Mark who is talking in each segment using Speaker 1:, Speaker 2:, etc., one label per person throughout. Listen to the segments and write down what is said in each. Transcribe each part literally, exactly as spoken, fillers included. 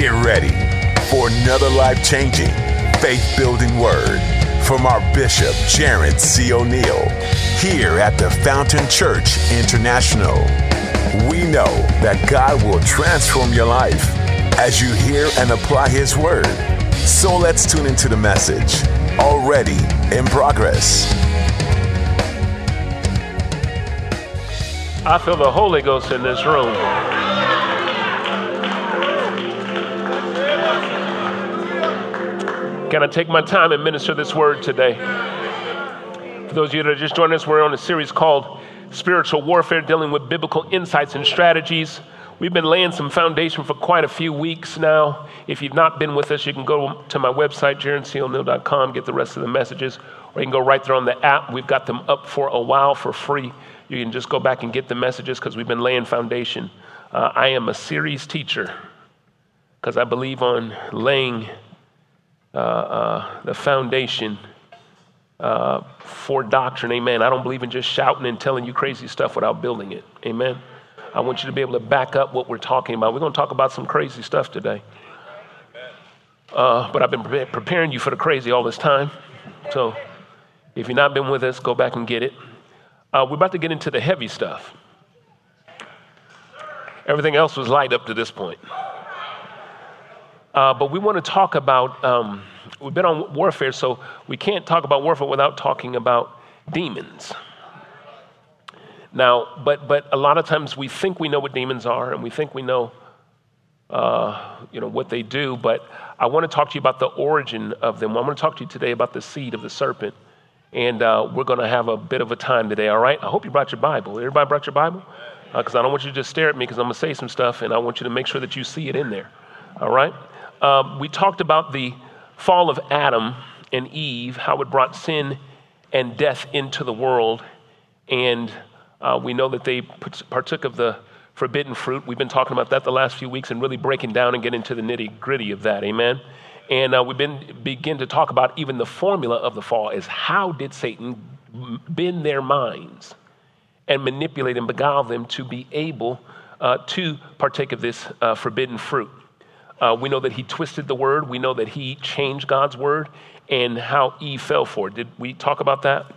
Speaker 1: Get ready for another life-changing, faith-building word from our Bishop, Jared C. O'Neal, here at the Fountain Church International. We know that God will transform your life as you hear and apply His word. So let's tune into the message, already in progress.
Speaker 2: I feel the Holy Ghost in this room. Can I take my time and minister this word today? For those of you that are just joining us, we're on a series called Spiritual Warfare, dealing with biblical insights and strategies. We've been laying some foundation for quite a few weeks now. If you've not been with us, you can go to my website, jared c o'neal dot com, get the rest of the messages, or you can go right there on the app. We've got them up for a while for free. You can just go back and get the messages because we've been laying foundation. Uh, I am a series teacher because I believe on laying uh, uh, the foundation uh, for doctrine. Amen. I don't believe in just shouting and telling you crazy stuff without building it. Amen. I want you to be able to back up what we're talking about. We're going to talk about some crazy stuff today. Uh, but I've been pre- preparing you for the crazy all this time. So if you've not been with us, go back and get it. Uh, we're about to get into the heavy stuff. Everything else was light up to this point. Uh, but we want to talk about, um, we've been on warfare, so we can't talk about warfare without talking about demons. Now, but but a lot of times we think we know what demons are, and we think we know, uh, you know, what they do. But I want to talk to you about the origin of them. I want to talk to you today about the seed of the serpent, and uh, we're going to have a bit of a time today. All right? I hope you brought your Bible. Everybody brought your Bible? Because uh, I don't want you to just stare at me, because I'm going to say some stuff, and I want you to make sure that you see it in there. All right? Um, we talked about the fall of Adam and Eve, how it brought sin and death into the world, and Uh, we know that they partook of the forbidden fruit. We've been talking about that the last few weeks and really breaking down and getting into the nitty gritty of that. Amen. And uh, we've been begin to talk about even the formula of the fall is how did Satan bend their minds and manipulate and beguile them to be able uh, to partake of this uh, forbidden fruit. Uh, we know that he twisted the word. We know that he changed God's word and how Eve fell for it. Did we talk about that?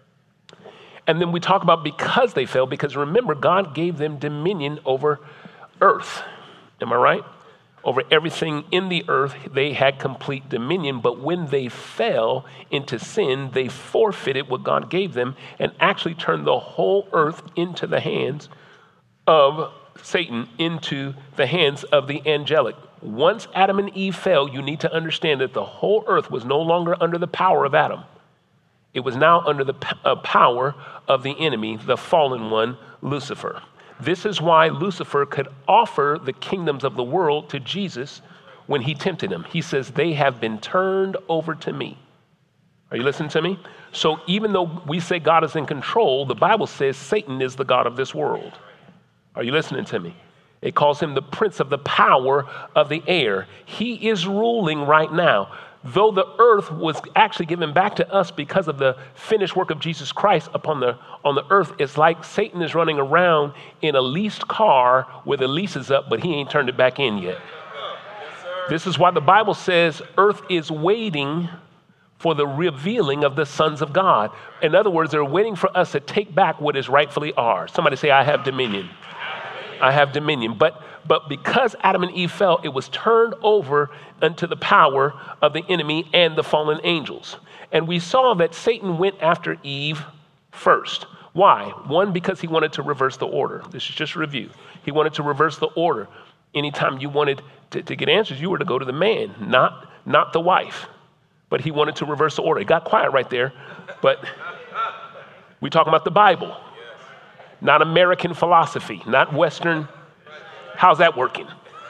Speaker 2: And then we talk about because they fell, because remember, God gave them dominion over earth. Am I right? Over everything in the earth, they had complete dominion. But when they fell into sin, they forfeited what God gave them and actually turned the whole earth into the hands of Satan, into the hands of the angelic. Once Adam and Eve fell, you need to understand that the whole earth was no longer under the power of Adam. It was now under the p- uh, power of the enemy, the fallen one, Lucifer. This is why Lucifer could offer the kingdoms of the world to Jesus when he tempted him. He says, they have been turned over to me. Are you listening to me? So even though we say God is in control, the Bible says Satan is the God of this world. Are you listening to me? It calls him the prince of the power of the air. He is ruling right now. Though the earth was actually given back to us because of the finished work of Jesus Christ upon the on the earth, it's like Satan is running around in a leased car where the lease is up, but he ain't turned it back in yet. This is why the Bible says earth is waiting for the revealing of the sons of God. In other words, they're waiting for us to take back what is rightfully ours. Somebody say, I have dominion. I have dominion. But But because Adam and Eve fell, it was turned over unto the power of the enemy and the fallen angels. And we saw that Satan went after Eve first. Why? One, because he wanted to reverse the order. This is just a review. He wanted to reverse the order. Anytime you wanted to, to get answers, you were to go to the man, not, not the wife. But he wanted to reverse the order. It got quiet right there. But we talking about the Bible, not American philosophy, not Western. How's that working?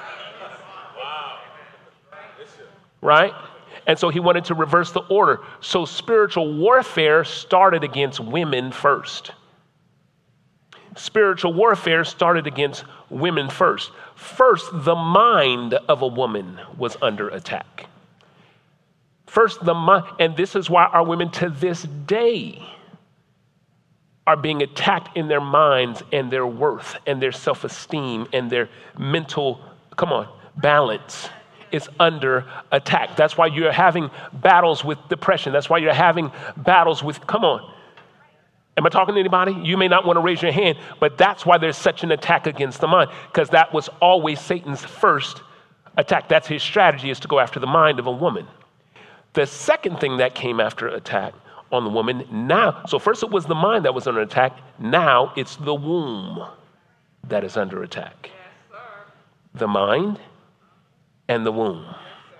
Speaker 2: Right? And so he wanted to reverse the order. So spiritual warfare started against women first. Spiritual warfare started against women first. First, the mind of a woman was under attack. First, the mind, and this is why our women to this day are being attacked in their minds and their worth and their self-esteem and their mental, come on, balance is under attack. That's why you're having battles with depression. That's why you're having battles with, come on. Am I talking to anybody? You may not want to raise your hand, but that's why there's such an attack against the mind, because that was always Satan's first attack. That's his strategy, is to go after the mind of a woman. The second thing that came after attack on the woman now, so first it was the mind that was under attack. Now it's the womb that is under attack. Yes, sir. The mind and the womb.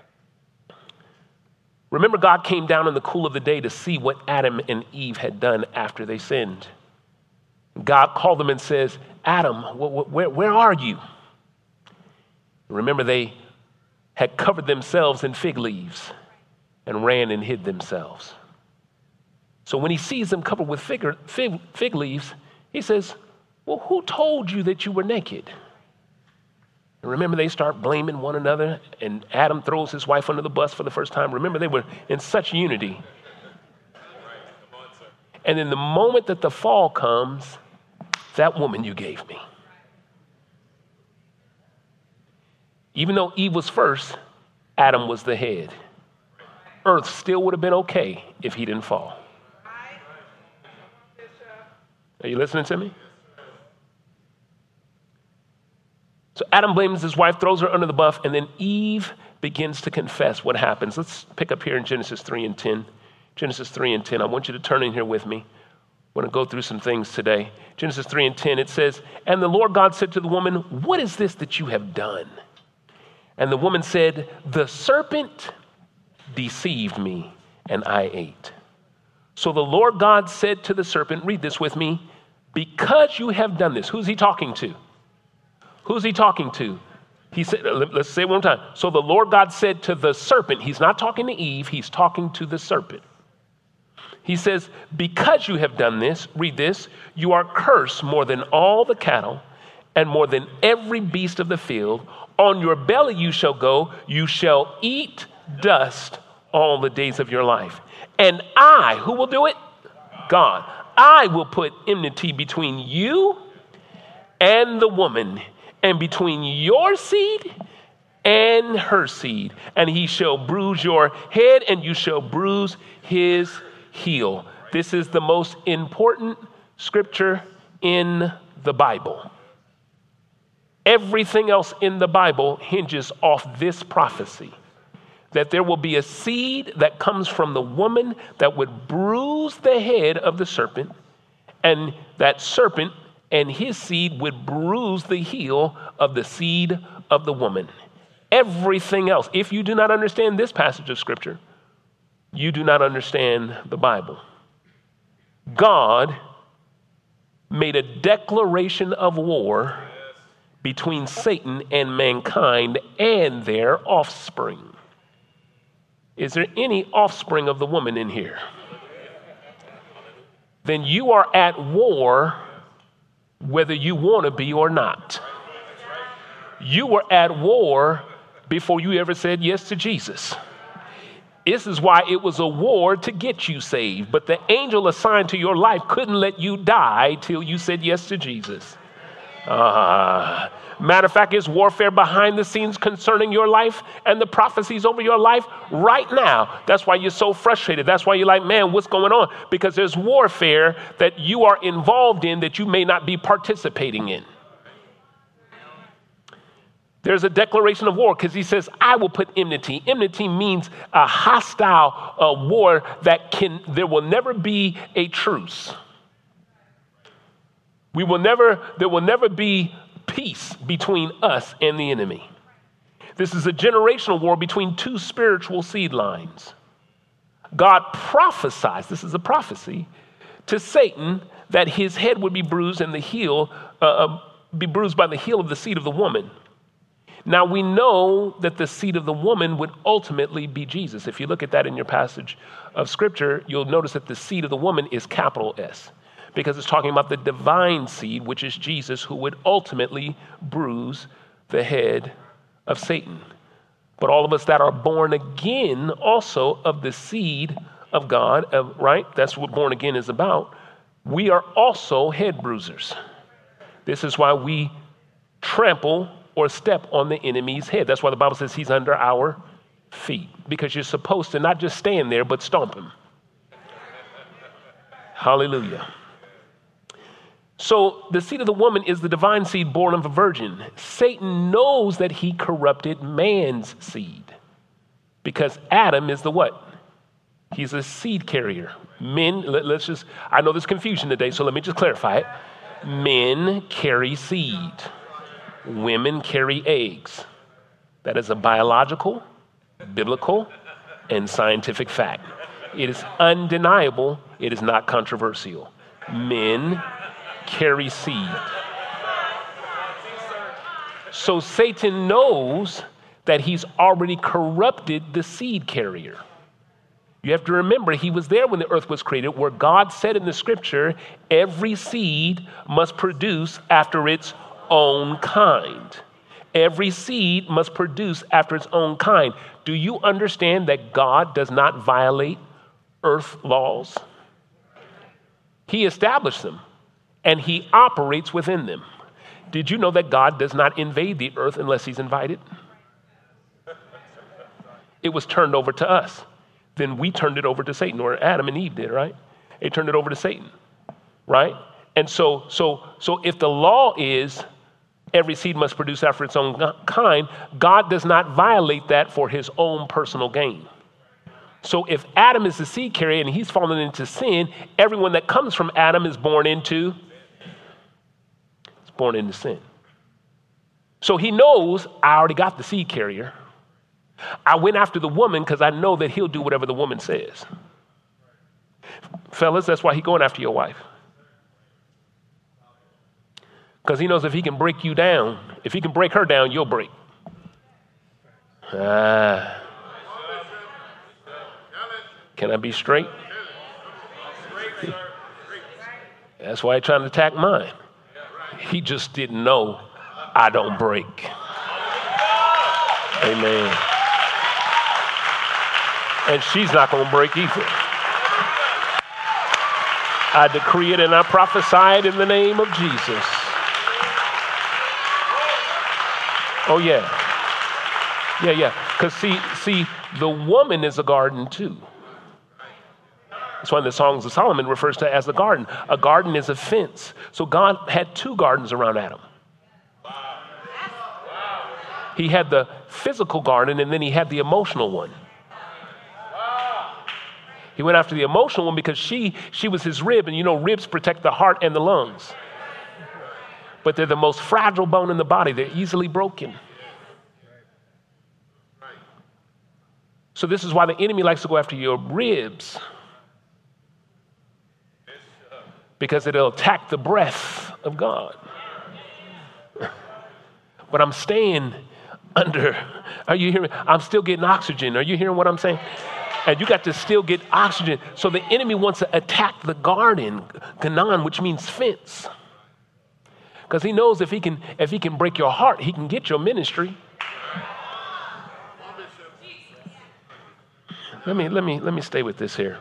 Speaker 2: Remember, God came down in the cool of the day to see what Adam and Eve had done after they sinned. God called them and says, Adam, wh- where, where are you? Remember, they had covered themselves in fig leaves and ran and hid themselves. So when he sees them covered with fig, fig, fig leaves, he says, well, who told you that you were naked? And remember, they start blaming one another, and Adam throws his wife under the bus for the first time. Remember, they were in such unity. And in the moment that the fall comes, that woman you gave me. Even though Eve was first, Adam was the head. Earth still would have been okay if he didn't fall. Are you listening to me? So Adam blames his wife, throws her under the bus, and then Eve begins to confess what happens. Let's pick up here in Genesis three and ten. Genesis three and ten. I want you to turn in here with me. I want to go through some things today. Genesis three and ten, it says, and the Lord God said to the woman, what is this that you have done? And the woman said, the serpent deceived me, and I ate. So the Lord God said to the serpent, read this with me, because you have done this. Who's he talking to? Who's he talking to? He said, let's say it one time. So the Lord God said to the serpent, he's not talking to Eve, he's talking to the serpent. He says, because you have done this, read this, you are cursed more than all the cattle and more than every beast of the field. On your belly you shall go, you shall eat dust all the days of your life. And I, who will do it? God. I will put enmity between you and the woman, and between your seed and her seed. And he shall bruise your head, and you shall bruise his heel. This is the most important scripture in the Bible. Everything else in the Bible hinges off this prophecy, that there will be a seed that comes from the woman that would bruise the head of the serpent, and that serpent and his seed would bruise the heel of the seed of the woman. Everything else, if you do not understand this passage of scripture, you do not understand the Bible. God made a declaration of war between Satan and mankind and their offspring. Is there any offspring of the woman in here? Then you are at war whether you want to be or not. You were at war before you ever said yes to Jesus. This is why it was a war to get you saved. But the angel assigned to your life couldn't let you die till you said yes to Jesus. Uh, matter of fact, it's warfare behind the scenes concerning your life and the prophecies over your life right now. That's why you're so frustrated. That's why you're like, man, what's going on? Because there's warfare that you are involved in that you may not be participating in. There's a declaration of war because he says, I will put enmity. Enmity means a hostile uh, war that can, there will never be a truce. We will never, there will never be peace between us and the enemy. This is a generational war between two spiritual seed lines. God prophesies, this is a prophecy, to Satan that his head would be bruised and the heel, uh, be bruised by the heel of the seed of the woman. Now we know that the seed of the woman would ultimately be Jesus. If you look at that in your passage of scripture, you'll notice that the seed of the woman is capital S, because it's talking about the divine seed, which is Jesus, who would ultimately bruise the head of Satan. But all of us that are born again also of the seed of God, uh, right? That's what born again is about. We are also head bruisers. This is why we trample or step on the enemy's head. That's why the Bible says he's under our feet, because you're supposed to not just stand there, but stomp him. Hallelujah. So the seed of the woman is the divine seed born of a virgin. Satan knows that he corrupted man's seed because Adam is the what? He's a seed carrier. Men, let, let's just, I know there's confusion today, so let me just clarify it. Men carry seed. Women carry eggs. That is a biological, biblical, and scientific fact. It is undeniable. It is not controversial. Men carry seed. So Satan knows that he's already corrupted the seed carrier. You have to remember, he was there when the earth was created, where God said in the scripture, every seed must produce after its own kind. Every seed must produce after its own kind. Do you understand that God does not violate earth laws? He established them, and he operates within them. Did you know that God does not invade the earth unless he's invited? It was turned over to us. Then we turned it over to Satan, or Adam and Eve did, right? They turned it over to Satan, right? And so, so, so if the law is every seed must produce after its own kind, God does not violate that for his own personal gain. So if Adam is the seed carrier and he's fallen into sin, everyone that comes from Adam is born into, it's born into sin. So he knows I already got the seed carrier. I went after the woman because I know that he'll do whatever the woman says. Fellas, that's why he's going after your wife. Because he knows if he can break you down, if he can break her down, you'll break. Ah. Can I be straight? That's why he's trying to attack mine. He just didn't know I don't break. Amen. And she's not going to break either. I decree it and I prophesy it in the name of Jesus. Oh, yeah. Yeah, yeah. Because see, see, the woman is a garden too. That's why the Songs of Solomon refers to it as a garden. A garden is a fence. So God had two gardens around Adam. He had the physical garden and then he had the emotional one. He went after the emotional one because she she was his rib, and you know ribs protect the heart and the lungs. But they're the most fragile bone in the body. They're easily broken. So this is why the enemy likes to go after your ribs. Because it'll attack the breath of God. But I'm staying under, are you hearing me? I'm still getting oxygen. Are you hearing what I'm saying? And you got to still get oxygen. So the enemy wants to attack the garden, Ganan, which means fence. Because he knows if he can if he can break your heart, he can get your ministry. Let me let me let me stay with this here.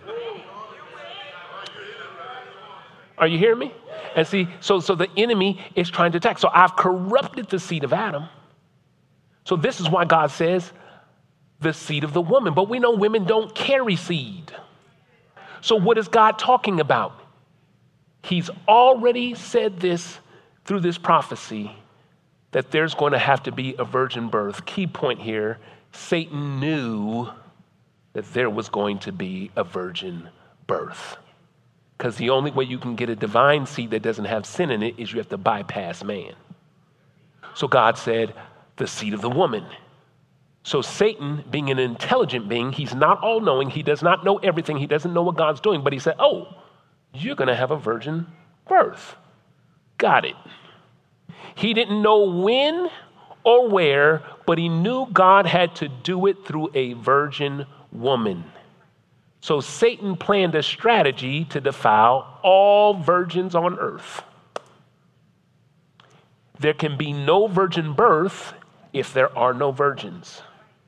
Speaker 2: Are you hearing me? And see, so so the enemy is trying to attack. So I've corrupted the seed of Adam. So this is why God says the seed of the woman. But we know women don't carry seed. So what is God talking about? He's already said this through this prophecy that there's going to have to be a virgin birth. Key point here, Satan knew that there was going to be a virgin birth. Because the only way you can get a divine seed that doesn't have sin in it is you have to bypass man. So God said, the seed of the woman. So Satan, being an intelligent being, he's not all-knowing. He does not know everything. He doesn't know what God's doing. But he said, oh, you're going to have a virgin birth. Got it. He didn't know when or where, but he knew God had to do it through a virgin woman. So Satan planned a strategy to defile all virgins on earth. There can be no virgin birth if there are no virgins.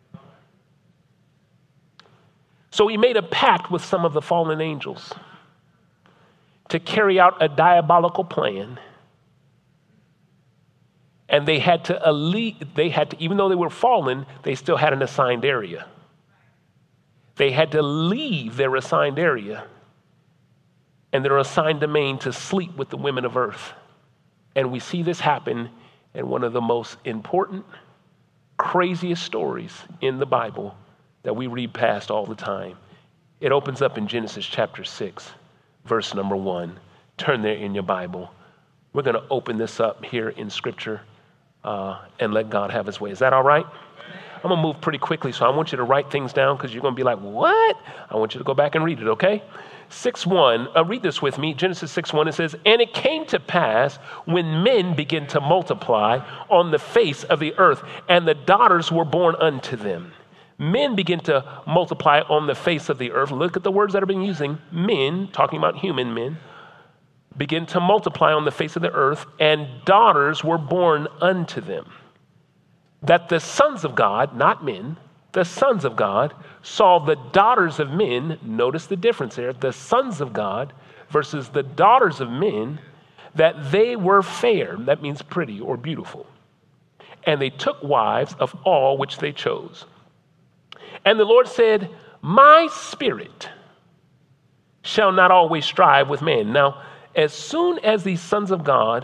Speaker 2: So he made a pact with some of the fallen angels to carry out a diabolical plan And they had to elite, they had to, even though they were fallen, they still had an assigned area. They had to leave their assigned area and their assigned domain to sleep with the women of earth. And we see this happen in one of the most important, craziest stories in the Bible that we read past all the time. It opens up in Genesis chapter six, verse number one. Turn there in your Bible. We're going to open this up here in Scripture uh, and let God have his way. Is that all right? I'm going to move pretty quickly, so I want you to write things down because you're going to be like, what? I want you to go back and read it, okay? six one, uh, read this with me. Genesis six one, it says, and it came to pass when men began to multiply on the face of the earth, and the daughters were born unto them. Men begin to multiply on the face of the earth. Look at the words that are being using. Men, talking about human men, begin to multiply on the face of the earth, and daughters were born unto them. That the sons of God, not men, the sons of God saw the daughters of men. Notice the difference there. The sons of God versus the daughters of men, that they were fair. That means pretty or beautiful. And they took wives of all which they chose. And the Lord said, my spirit shall not always strive with man. Now, as soon as these sons of God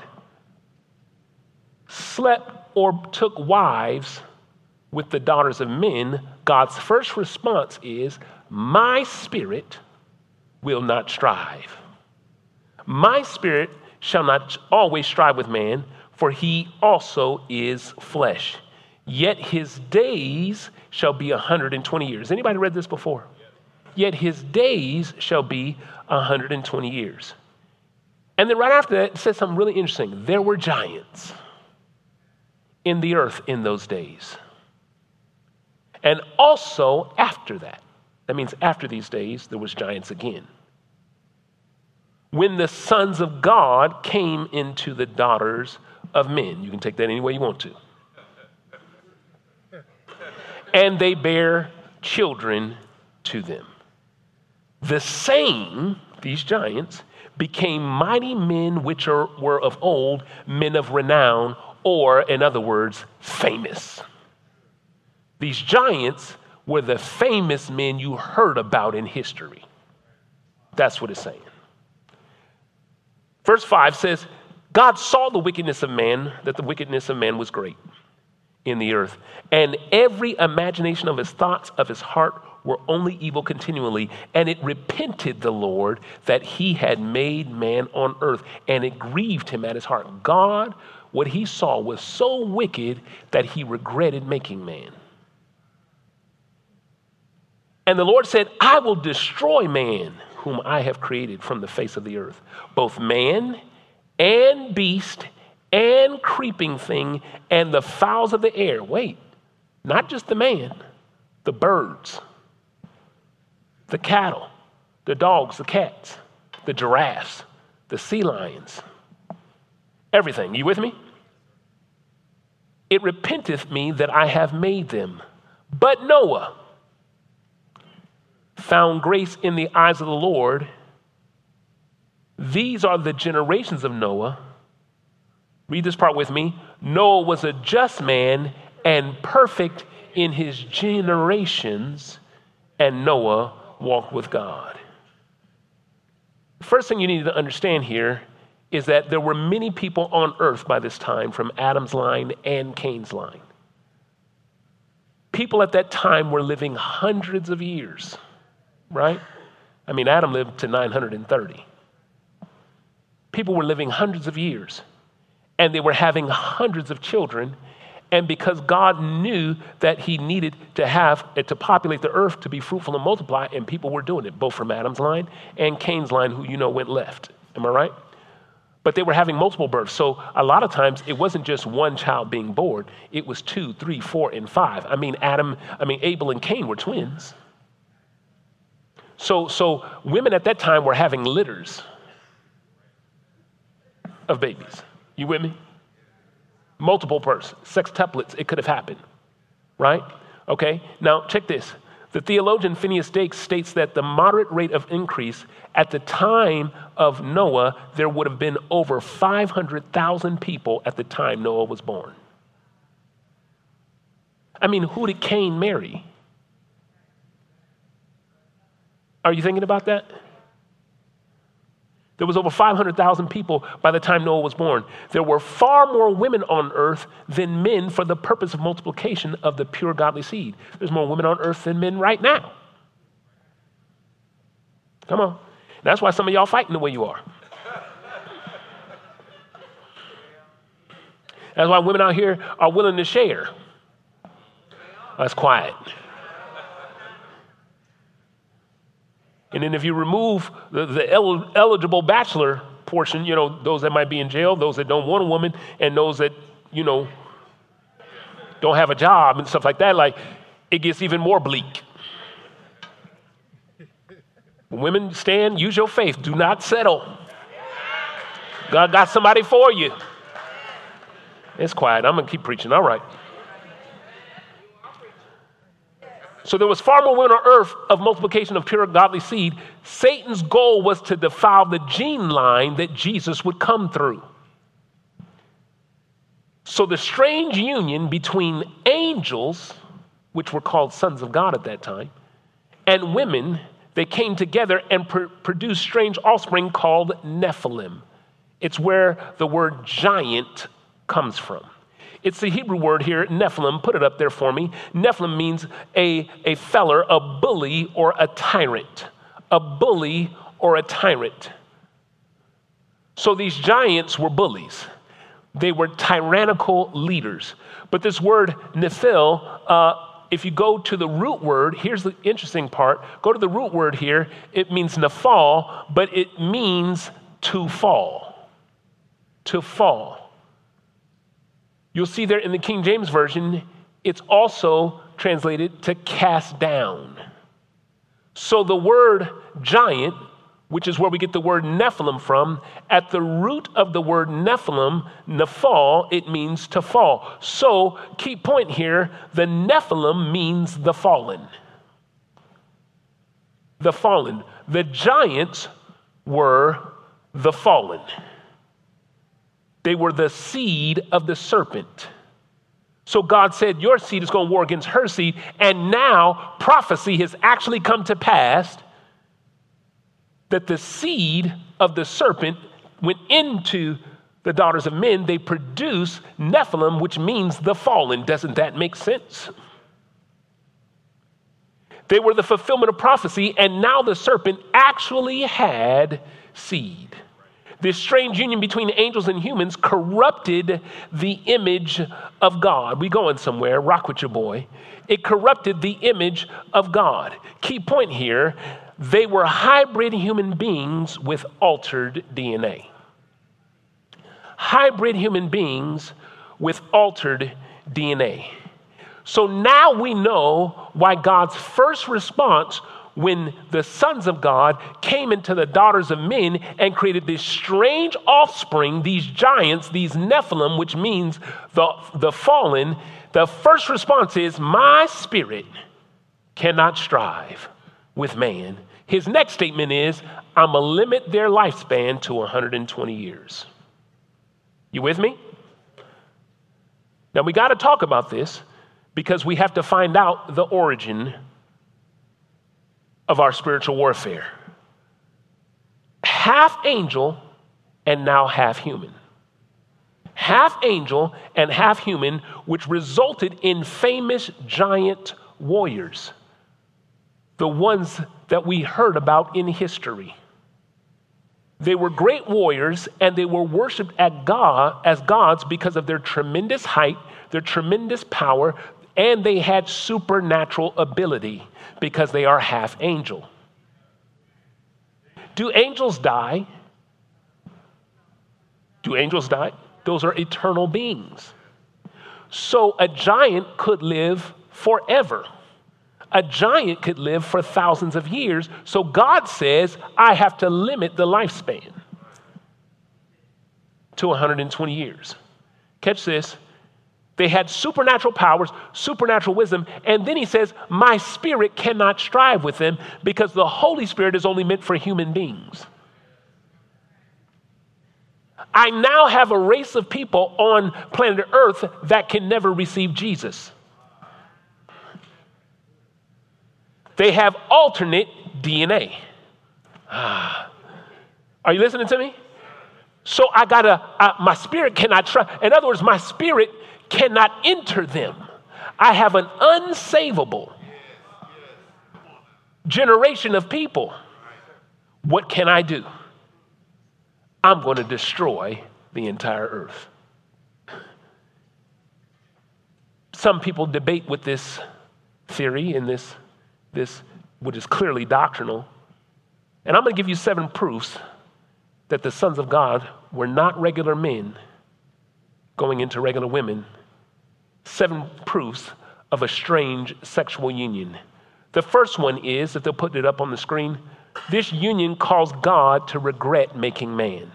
Speaker 2: slept or took wives with the daughters of men, God's first response is, my spirit will not strive. My spirit shall not always strive with man, for he also is flesh. Yet his days shall be one hundred twenty years. Anybody read this before? Yet his days shall be one hundred twenty years. And then right after that, it says something really interesting. There were giants in the earth in those days. And also after that, that means after these days, there was giants again. When the sons of God came into the daughters of men. You can take that any way you want to. And they bear children to them. The same, these giants, became mighty men which are, were of old, men of renown, or in other words, famous. These giants were the famous men you heard about in history. That's what it's saying. Verse five says, God saw the wickedness of man, that the wickedness of man was great in the earth, and every imagination of his thoughts of his heart were only evil continually. And it repented the Lord that he had made man on earth, and it grieved him at his heart. God, what he saw was so wicked that he regretted making man. And the Lord said, I will destroy man whom I have created from the face of the earth, both man and beast and creeping thing and the fowls of the air. Wait, not just the man, the birds, the cattle, the dogs, the cats, the giraffes, the sea lions, everything. You with me? It repenteth me that I have made them. But Noah found grace in the eyes of the Lord. These are the generations of Noah. Read this part with me. Noah was a just man and perfect in his generations, and Noah walked with God. The first thing you need to understand here is that there were many people on earth by this time from Adam's line and Cain's line. People at that time were living hundreds of years, right? I mean, Adam lived to nine hundred thirty. People were living hundreds of years, and they were having hundreds of children. And because God knew that he needed to have it to populate the earth, to be fruitful and multiply, and people were doing it, both from Adam's line and Cain's line, who you know went left. Am I right? But they were having multiple births. So a lot of times it wasn't just one child being born. It was two, three, four, and five. I mean, Adam, I mean, Abel and Cain were twins. So, so women at that time were having litters of babies. You with me? Multiple births, sextuplets, it could have happened, right? Okay, now check this. The theologian Phineas Dake states that the moderate rate of increase at the time of Noah, there would have been over five hundred thousand people at the time Noah was born. I mean, who did Cain marry? Are you thinking about that? There was over five hundred thousand people by the time Noah was born. There were far more women on earth than men for the purpose of multiplication of the pure godly seed. There's more women on earth than men right now. Come on. That's why some of y'all fighting the way you are. That's why women out here are willing to share. That's quiet. And then if you remove the, the el- eligible bachelor portion, you know, those that might be in jail, those that don't want a woman, and those that, you know, don't have a job and stuff like that, like, it gets even more bleak. Women, stand, use your faith. Do not settle. God got somebody for you. It's quiet. I'm going to keep preaching. All right. So there was far more women on earth of multiplication of pure godly seed. Satan's goal was to defile the gene line that Jesus would come through. So the strange union between angels, which were called sons of God at that time, and women, they came together and pr- produced strange offspring called Nephilim. It's where the word giant comes from. It's the Hebrew word here, Nephilim. Put it up there for me. Nephilim means a, a feller, a bully, or a tyrant. A bully or a tyrant. So these giants were bullies. They were tyrannical leaders. But this word Nephil, uh, if you go to the root word, here's the interesting part. Go to the root word here. It means Nephal, but it means to fall. To fall. You'll see there in the King James Version, it's also translated to cast down. So the word giant, which is where we get the word Nephilim from, at the root of the word Nephilim, Nephal, it means to fall. So, key point here, the Nephilim means the fallen. The fallen. The giants were the fallen. They were the seed of the serpent. So God said, your seed is going to war against her seed. And now prophecy has actually come to pass that the seed of the serpent went into the daughters of men. They produce Nephilim, which means the fallen. Doesn't that make sense? They were the fulfillment of prophecy, and now the serpent actually had seed. This strange union between angels and humans corrupted the image of God. We going somewhere, rock with your boy. It corrupted the image of God. Key point here, they were hybrid human beings with altered D N A. Hybrid human beings with altered D N A. So now we know why God's first response when the sons of God came into the daughters of men and created this strange offspring, these giants, these Nephilim, which means the, the fallen, the first response is, my spirit cannot strive with man. His next statement is, I'm going to limit their lifespan to one hundred twenty years. You with me? Now we got to talk about this because we have to find out the origin of our spiritual warfare. Half angel and now half human. Half angel and half human, which resulted in famous giant warriors. The ones that we heard about in history. They were great warriors and they were worshiped at God as gods because of their tremendous height, their tremendous power, and they had supernatural ability because they are half angel. Do angels die? Do angels die? Those are eternal beings. So a giant could live forever. A giant could live for thousands of years. So God says, I have to limit the lifespan to one hundred twenty years. Catch this. They had supernatural powers, supernatural wisdom. And then he says, my spirit cannot strive with them because the Holy Spirit is only meant for human beings. I now have a race of people on planet Earth that can never receive Jesus. They have alternate D N A. Ah. Are you listening to me? So I gotta, uh, my spirit cannot try. In other words, my spirit cannot enter them. I have an unsavable generation of people. What can I do? I'm going to destroy the entire earth. Some people debate with this theory and this, this, which is clearly doctrinal. And I'm going to give you seven proofs that the sons of God were not regular men going into regular women. Seven proofs of a strange sexual union. The first one is, if they'll put it up on the screen, this union caused God to regret making man.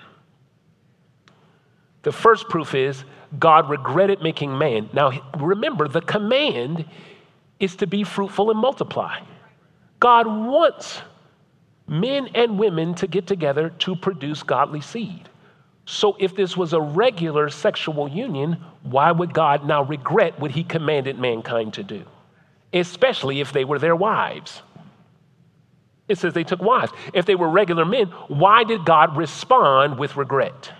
Speaker 2: The first proof is God regretted making man. Now, remember, the command is to be fruitful and multiply. God wants men and women to get together to produce godly seed. So if this was a regular sexual union, why would God now regret what he commanded mankind to do? Especially if they were their wives. It says they took wives. If they were regular men, why did God respond with regret?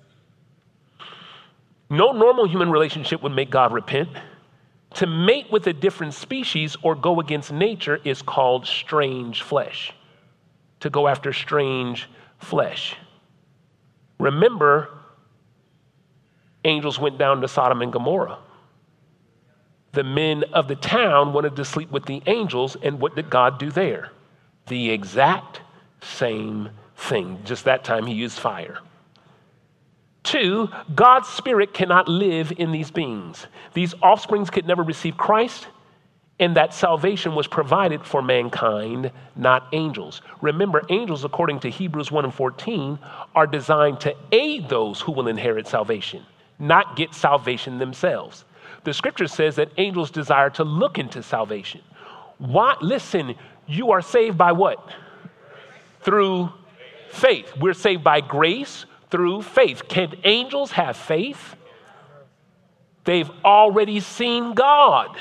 Speaker 2: No normal human relationship would make God repent. To mate with a different species or go against nature is called strange flesh. To go after strange flesh. Remember, angels went down to Sodom and Gomorrah. The men of the town wanted to sleep with the angels, and what did God do there? The exact same thing. Just that time he used fire. Two, God's spirit cannot live in these beings. These offsprings could never receive Christ, and that salvation was provided for mankind, not angels. Remember, angels, according to Hebrews one and fourteen, are designed to aid those who will inherit salvation, not get salvation themselves. The scripture says that angels desire to look into salvation. Why? Listen, you are saved by what? Through faith. We're saved by grace through faith. Can angels have faith? They've already seen God.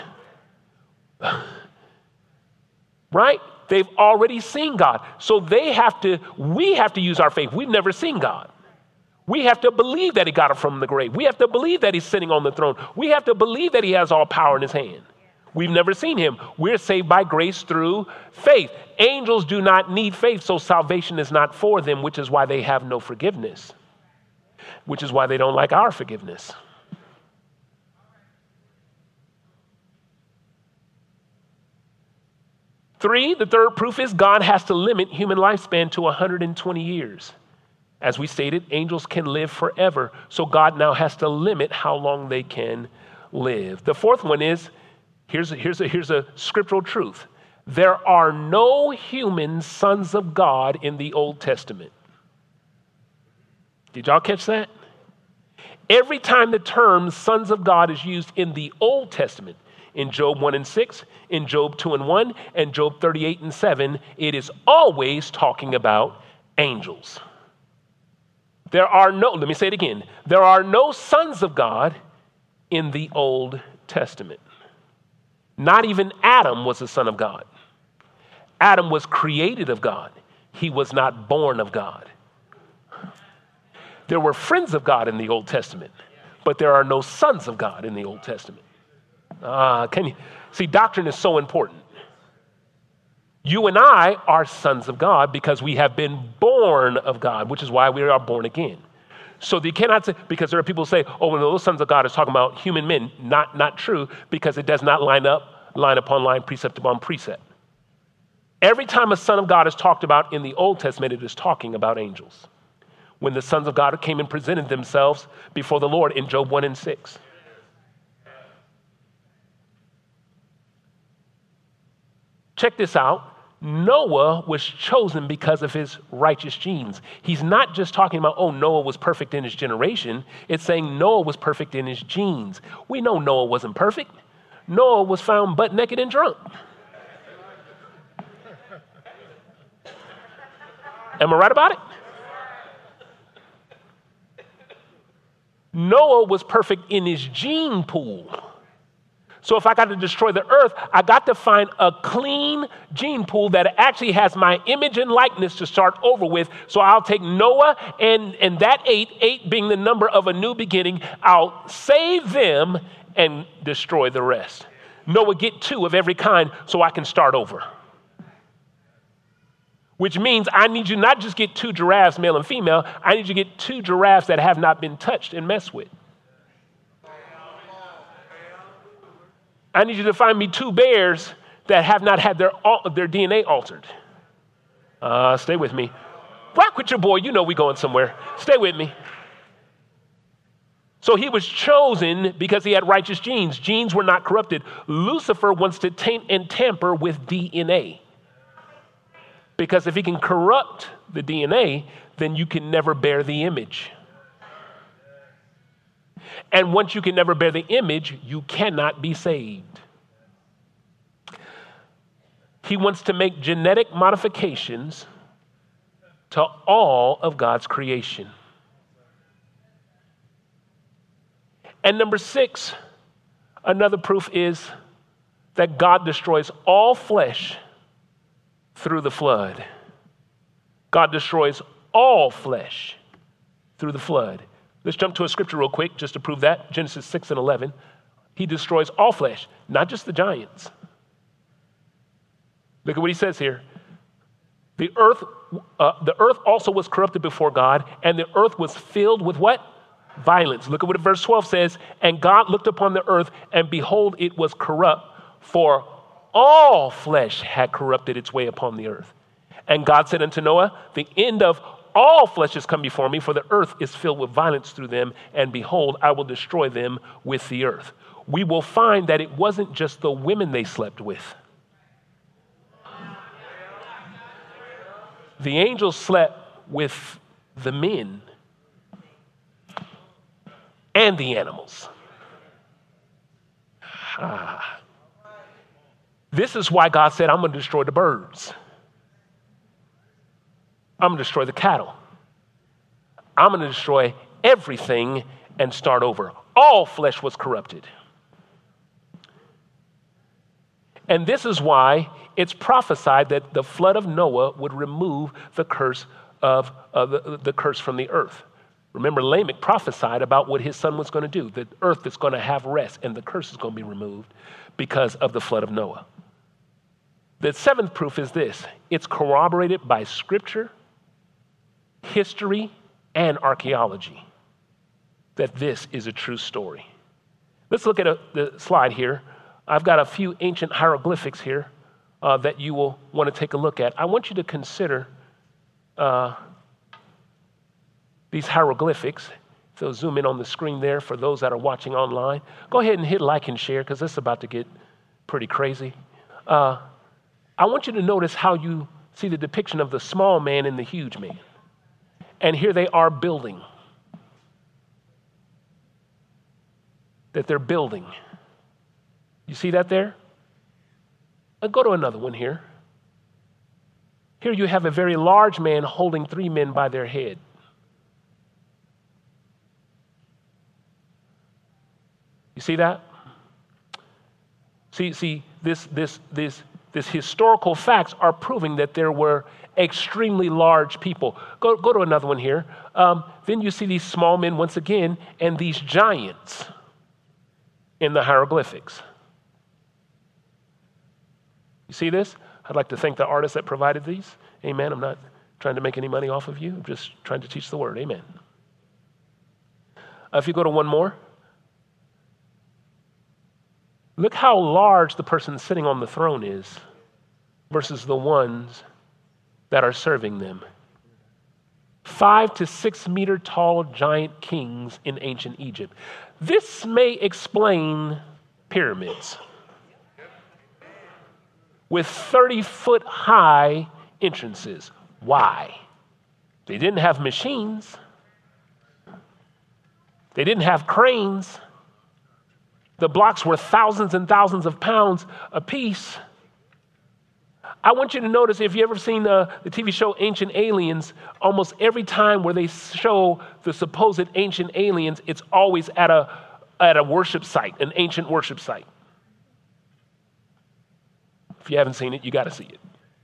Speaker 2: Right? They've already seen God. So they have to, we have to use our faith. We've never seen God. We have to believe that he got it from the grave. We have to believe that he's sitting on the throne. We have to believe that he has all power in his hand. We've never seen him. We're saved by grace through faith. Angels do not need faith, so salvation is not for them, which is why they have no forgiveness, which is why they don't like our forgiveness. Three, the third proof is God has to limit human lifespan to one hundred twenty years. As we stated, angels can live forever. So God now has to limit how long they can live. The fourth one is, here's a, here's a, here's a scriptural truth. There are no human sons of God in the Old Testament. Did y'all catch that? Every time the term sons of God is used in the Old Testament, in Job one and six, in Job two and one, and Job thirty-eight and seven, it is always talking about angels. There are no, let me say it again, there are no sons of God in the Old Testament. Not even Adam was a son of God. Adam was created of God. He was not born of God. There were friends of God in the Old Testament, but there are no sons of God in the Old Testament. Uh, can you see, doctrine is so important. You and I are sons of God because we have been born of God, which is why we are born again. So you cannot say, because there are people who say, oh, well, those sons of God is talking about human men. Not, not true, because it does not line up, line upon line, precept upon precept. Every time a son of God is talked about in the Old Testament, it is talking about angels. When the sons of God came and presented themselves before the Lord in Job one and six. Check this out. Noah was chosen because of his righteous genes. He's not just talking about, oh, Noah was perfect in his generation. It's saying Noah was perfect in his genes. We know Noah wasn't perfect. Noah was found butt naked and drunk. Am I right about it? Noah was perfect in his gene pool. So if I got to destroy the earth, I got to find a clean gene pool that actually has my image and likeness to start over with. So I'll take Noah and, and that eight, eight being the number of a new beginning, I'll save them and destroy the rest. Noah, get two of every kind so I can start over. Which means I need you not just get two giraffes, male and female, I need you to get two giraffes that have not been touched and messed with. I need you to find me two bears that have not had their, their D N A altered. Uh, stay with me. Rock with your boy. You know we're going somewhere. Stay with me. So he was chosen because he had righteous genes. Genes were not corrupted. Lucifer wants to taint and tamper with D N A. Because if he can corrupt the D N A, then you can never bear the image. And once you can never bear the image, you cannot be saved. He wants to make genetic modifications to all of God's creation. And number six, another proof is that God destroys all flesh through the flood. God destroys all flesh through the flood. Let's jump to a scripture real quick just to prove that. Genesis six and eleven. He destroys all flesh, not just the giants. Look at what he says here. The earth, uh, the earth also was corrupted before God, and the earth was filled with what? Violence. Look at what verse twelve says. And God looked upon the earth, and behold, it was corrupt, for all flesh had corrupted its way upon the earth. And God said unto Noah, the end of all flesh has come before me, for the earth is filled with violence through them, and behold, I will destroy them with the earth. We will find that it wasn't just the women they slept with. The angels slept with the men and the animals. Ah. This is why God said, I'm going to destroy the birds. I'm going to destroy the cattle. I'm going to destroy everything and start over. All flesh was corrupted. And this is why it's prophesied that the flood of Noah would remove the curse of uh, the, the curse from the earth. Remember, Lamech prophesied about what his son was going to do. The earth is going to have rest and the curse is going to be removed because of the flood of Noah. The seventh proof is this. It's corroborated by scripture, history, and archaeology that this is a true story. Let's look at a, the slide here. I've got a few ancient hieroglyphics here uh, that you will want to take a look at. I want you to consider uh, these hieroglyphics. So zoom in on the screen there for those that are watching online. Go ahead and hit like and share because this is about to get pretty crazy. Uh, I want you to notice how you see the depiction of the small man and the huge man. And here they are building. That they're building. You see that there? Uh, go to another one here. Here you have a very large man holding three men by their head. You see that? See, see, this, this, this, this historical facts are proving that there were extremely large people. Go, go to another one here. Um, then you see these small men once again, and these giants in the hieroglyphics. You see this? I'd like to thank the artists that provided these. Amen. I'm not trying to make any money off of you. I'm just trying to teach the word. Amen. Uh, if you go to one more. Look how large the person sitting on the throne is versus the ones that are serving them. Five to six meter tall giant kings in ancient Egypt. This may explain pyramids. with thirty-foot high entrances. Why? They didn't have machines. They didn't have cranes. The blocks were thousands and thousands of pounds apiece. I want you to notice, if you've ever seen uh, the T V show Ancient Aliens, almost every time where they show the supposed ancient aliens, it's always at a, at a worship site, an ancient worship site. If you haven't seen it, you got to see it.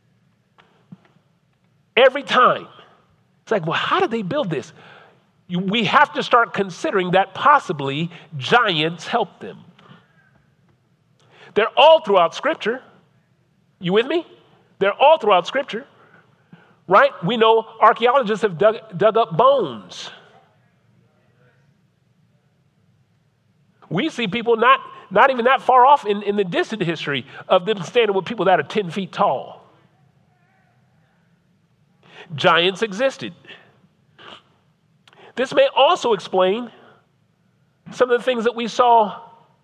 Speaker 2: Every time. It's like, well, how did they build this? You, we have to start considering that possibly giants helped them. They're all throughout Scripture. You with me? They're all throughout Scripture, right? We know archaeologists have dug, dug up bones. We see people not, not even that far off in, in the distant history of them standing with people that are ten feet tall. Giants existed. This may also explain some of the things that we saw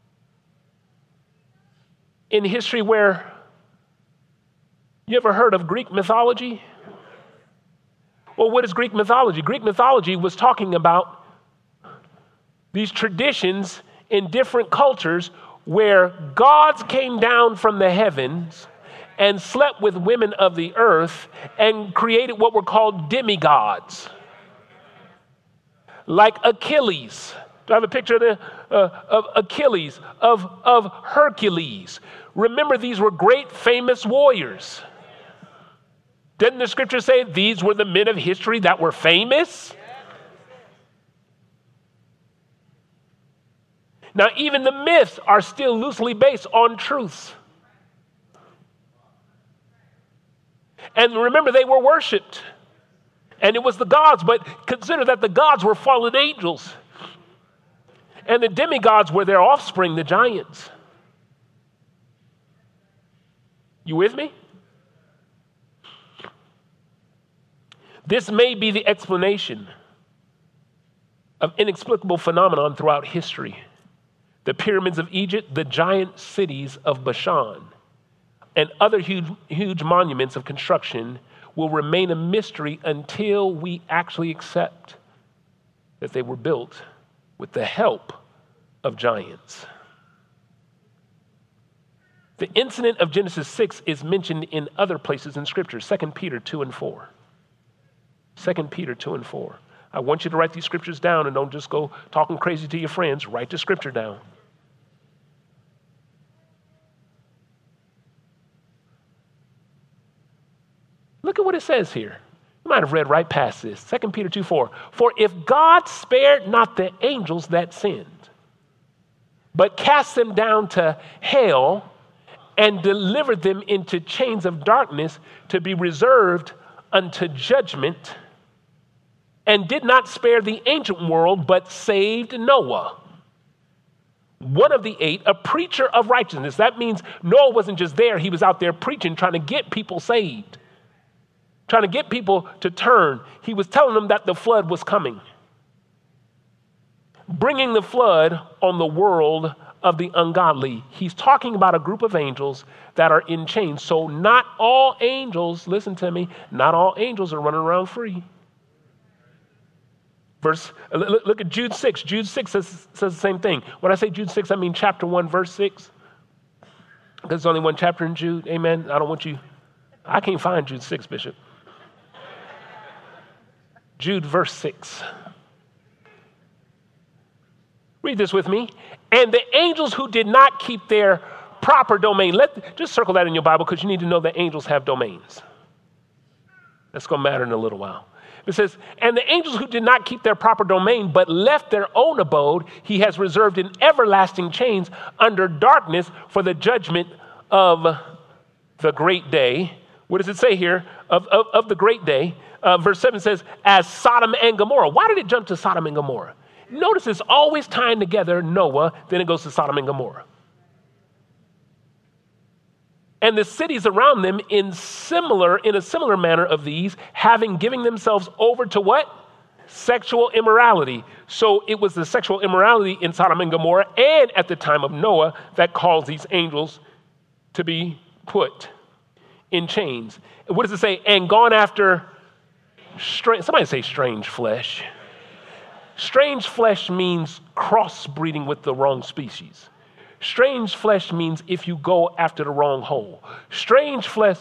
Speaker 2: in history where, you ever heard of Greek mythology? Well, what is Greek mythology? Greek mythology was talking about these traditions in different cultures where gods came down from the heavens and slept with women of the earth and created what were called demigods. Like Achilles. Do I have a picture of, the, uh, of Achilles, of, of Hercules? Remember, these were great, famous warriors. Didn't the scripture say these were the men of history that were famous? Now, even the myths are still loosely based on truths. And remember, they were worshiped. And it was the gods, but consider that the gods were fallen angels. And the demigods were their offspring, the giants. You with me? This may be the explanation of inexplicable phenomenon throughout history. The pyramids of Egypt, the giant cities of Bashan, and other huge, huge monuments of construction will remain a mystery until we actually accept that they were built with the help of giants. The incident of Genesis six is mentioned in other places in Scripture, Second Peter two and four. Second Peter two and four. I want you to write these scriptures down and don't just go talking crazy to your friends. Write the scripture down. Look at what it says here. You might have read right past this. Second Peter two four. For if God spared not the angels that sinned, but cast them down to hell and delivered them into chains of darkness to be reserved unto judgment, and did not spare the ancient world, but saved Noah, one of the eight, a preacher of righteousness. That means Noah wasn't just there. He was out there preaching, trying to get people saved, trying to get people to turn. He was telling them that the flood was coming, bringing the flood on the world of the ungodly. He's talking about a group of angels that are in chains. So not all angels, listen to me, not all angels are running around free. Verse, look at Jude six. Jude six says, says the same thing. When I say Jude six, I mean chapter one, verse six. Because there's only one chapter in Jude. Amen. I don't want you, I can't find Jude six, Bishop. Jude verse six. Read this with me. And the angels who did not keep their proper domain. Let, just circle that in your Bible because you need to know that angels have domains. That's going to matter in a little while. It says, and the angels who did not keep their proper domain, but left their own abode, he has reserved in everlasting chains under darkness for the judgment of the great day. What does it say here? Of, of, of the great day. Uh, verse seven says, as Sodom and Gomorrah. Why did it jump to Sodom and Gomorrah? Notice it's always tying together Noah, then it goes to Sodom and Gomorrah. And the cities around them in similar, in a similar manner of these, having given themselves over to what? Sexual immorality. So it was the sexual immorality in Sodom and Gomorrah and at the time of Noah that caused these angels to be put in chains. What does it say? And gone after, strange, somebody say strange flesh. Strange flesh means crossbreeding with the wrong species. Strange flesh means if you go after the wrong hole. Strange flesh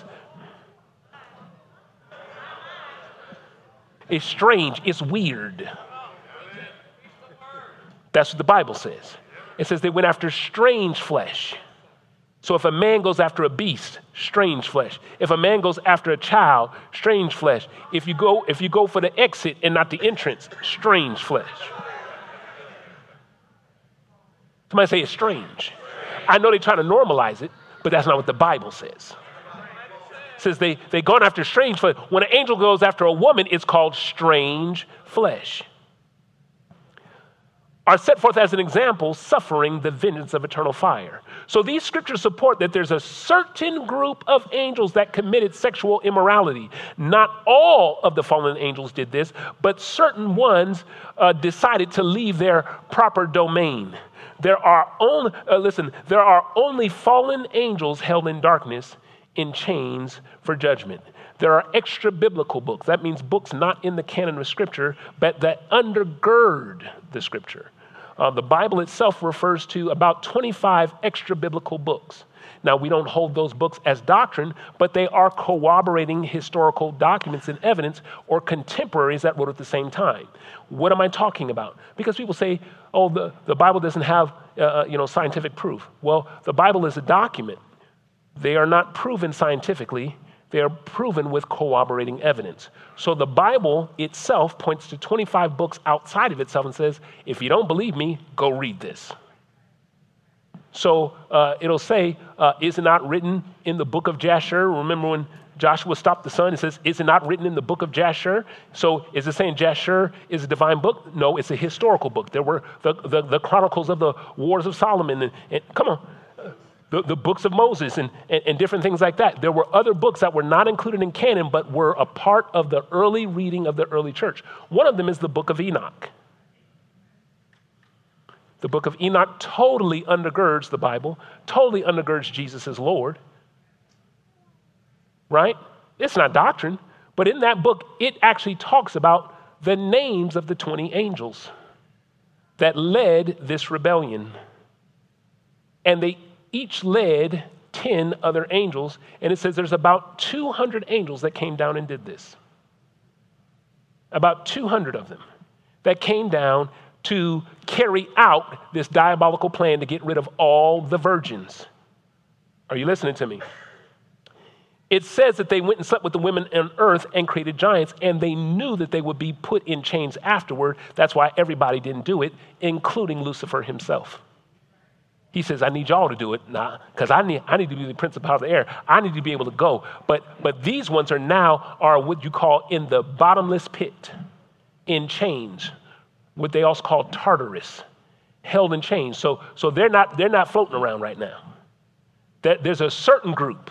Speaker 2: is strange, it's weird. That's what the Bible says. It says they went after strange flesh. So if a man goes after a beast, strange flesh. If a man goes after a child, strange flesh. If you go, if you go for the exit and not the entrance, strange flesh. Somebody say it's strange. I know they try to normalize it, but that's not what the Bible says. It says they, they gone after strange flesh. When an angel goes after a woman, it's called strange flesh. Are set forth as an example, suffering the vengeance of eternal fire. So these scriptures support that there's a certain group of angels that committed sexual immorality. Not all of the fallen angels did this, but certain ones uh, decided to leave their proper domain. There are only, uh, listen, there are only fallen angels held in darkness in chains for judgment. There are extra biblical books. That means books not in the canon of Scripture, but that undergird the Scripture. Uh, the Bible itself refers to about twenty-five extra biblical books. Now, we don't hold those books as doctrine, but they are corroborating historical documents and evidence or contemporaries that wrote at the same time. What am I talking about? Because people say, oh, the, the Bible doesn't have uh, you know, scientific proof. Well, the Bible is a document. They are not proven scientifically. They are proven with corroborating evidence. So the Bible itself points to twenty-five books outside of itself and says, if you don't believe me, go read this. So uh, it'll say, uh, is it not written in the book of Jasher? Remember when Joshua stopped the sun? It says, is it not written in the book of Jasher? So is it saying Jasher is a divine book? No, it's a historical book. There were the, the, the chronicles of the wars of Solomon. And, and come on. The, the books of Moses and, and, and different things like that. There were other books that were not included in canon, but were a part of the early reading of the early church. One of them is the book of Enoch. The book of Enoch totally undergirds the Bible, totally undergirds Jesus as Lord. Right? It's not doctrine, but in that book, it actually talks about the names of the twenty angels that led this rebellion. And they each led ten other angels, and it says there's about two hundred angels that came down and did this. About two hundred of them that came down to carry out this diabolical plan to get rid of all the virgins. Are you listening to me? It says that they went and slept with the women on earth and created giants, and they knew that they would be put in chains afterward. That's why everybody didn't do it, including Lucifer himself. He says, I need y'all to do it, nah, because I need, I need to be the prince of power of the air. I need to be able to go. But, but these ones are now are what you call in the bottomless pit, in chains, what they also call Tartarus, held in chains. So, so they're not they're not floating around right now. There, there's a certain group,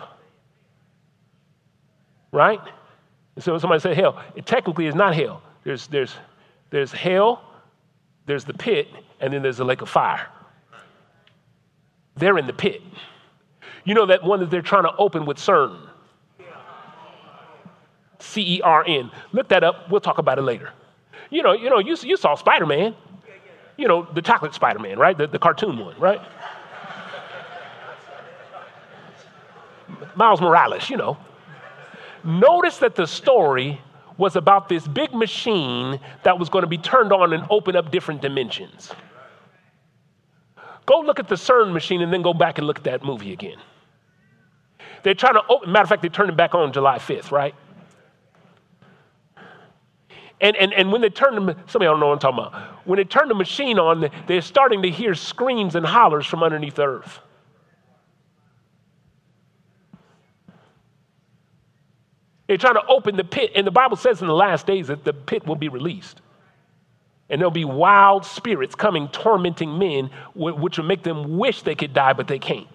Speaker 2: right? So somebody said hell. It technically is not hell. There's there's there's hell, there's the pit, and then there's the lake of fire. They're in the pit. You know that one that they're trying to open with CERN. C E R N. Look that up. We'll talk about it later. You know, you know, you, you saw Spider-Man. You know, the chocolate Spider-Man, right? The, the cartoon one, right? Miles Morales, you know. Notice that the story was about this big machine that was going to be turned on and open up different dimensions. Go look at the CERN machine and then go back and look at that movie again. They're trying to open, matter of fact, they turned it back on July fifth, right? And, and, and when they turn the, somebody don't know what I'm talking about. When they turn the machine on, they're starting to hear screams and hollers from underneath the earth. They're trying to open the pit, and the Bible says in the last days that the pit will be released. And there'll be wild spirits coming, tormenting men, which will make them wish they could die, but they can't.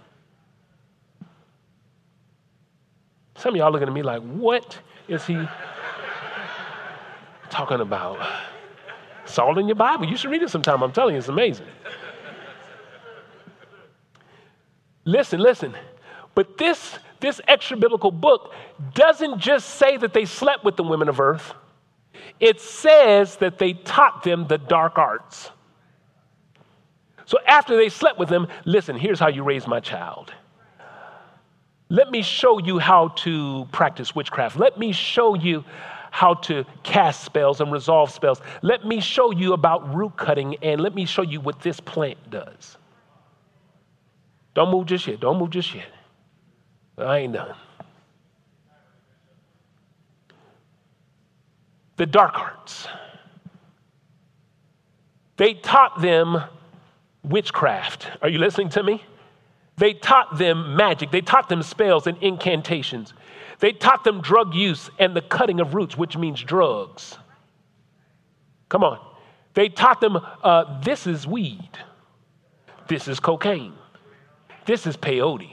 Speaker 2: Some of y'all looking at me like, what is he talking about? It's all in your Bible. You should read it sometime. I'm telling you, it's amazing. Listen, listen. But this, this extra biblical book doesn't just say that they slept with the women of earth. It says that they taught them the dark arts. So after they slept with them, listen, here's how you raise my child. Let me show you how to practice witchcraft. Let me show you how to cast spells and resolve spells. Let me show you about root cutting, and let me show you what this plant does. Don't move just yet. Don't move just yet. I ain't done. The dark arts. They taught them witchcraft. Are you listening to me? They taught them magic. They taught them spells and incantations. They taught them drug use and the cutting of roots, which means drugs. Come on. They taught them uh, this is weed. This is cocaine. This is peyote.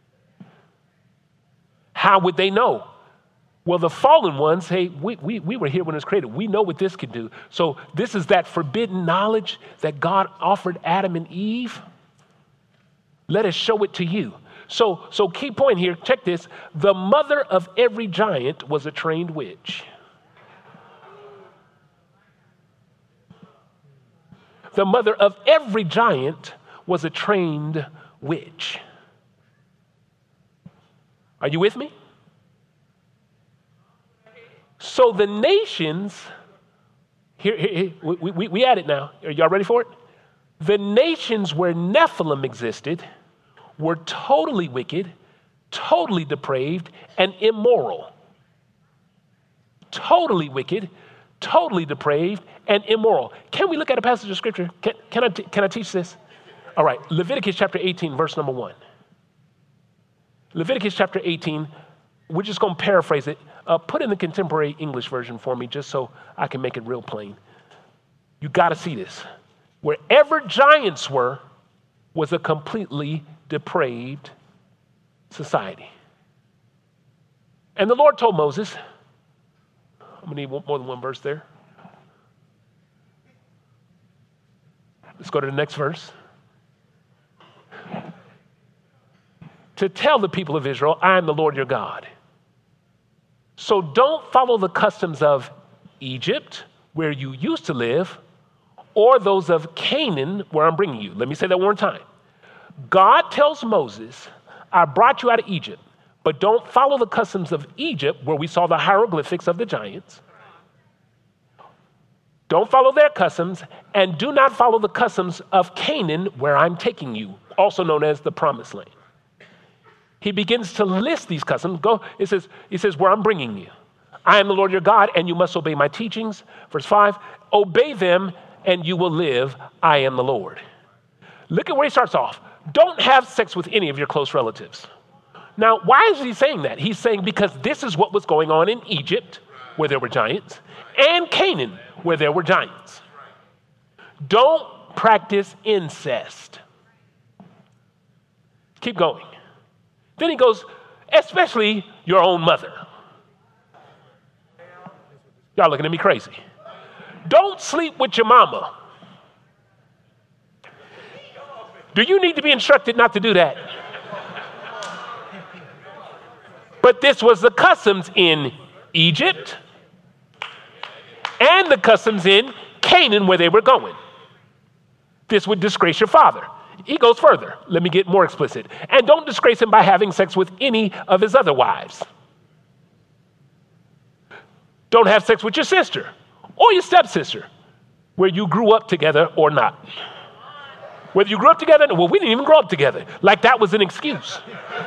Speaker 2: How would they know? Well, the fallen ones, hey, we, we, we were here when it was created. We know what this could do. So this is that forbidden knowledge that God offered Adam and Eve. Let us show it to you. So, so key point here, check this. The mother of every giant was a trained witch. The mother of every giant was a trained witch. Are you with me? So the nations, here, here, here we, we, we at it now. Are y'all ready for it? The nations where Nephilim existed were totally wicked, totally depraved, and immoral. Totally wicked, totally depraved, and immoral. Can we look at a passage of scripture? Can, can, I, t- can I teach this? All right, Leviticus chapter eighteen, verse number one. Leviticus chapter eighteen, we're just going to paraphrase it. Uh, put in the contemporary English version for me just so I can make it real plain. You got to see this. Wherever giants were was a completely depraved society. And the Lord told Moses, I'm going to need more than one verse there. Let's go to the next verse. To tell the people of Israel, I am the Lord your God. So don't follow the customs of Egypt, where you used to live, or those of Canaan, where I'm bringing you. Let me say that one more time. God tells Moses, I brought you out of Egypt, but don't follow the customs of Egypt, where we saw the hieroglyphics of the giants. Don't follow their customs, and do not follow the customs of Canaan, where I'm taking you, also known as the Promised Land. He begins to list these customs. Go, it says, it says, where I'm bringing you. I am the Lord your God, and you must obey my teachings. Verse five, obey them, and you will live. I am the Lord. Look at where he starts off. Don't have sex with any of your close relatives. Now, why is he saying that? He's saying because this is what was going on in Egypt, where there were giants, and Canaan, where there were giants. Don't practice incest. Keep going. Then he goes, especially your own mother. Y'all looking at me crazy. Don't sleep with your mama. Do you need to be instructed not to do that? But this was the customs in Egypt and the customs in Canaan where they were going. This would disgrace your father. He goes further. Let me get more explicit. And don't disgrace him by having sex with any of his other wives. Don't have sex with your sister or your stepsister, where you grew up together or not. Whether you grew up together, well, we didn't even grow up together. Like that was an excuse.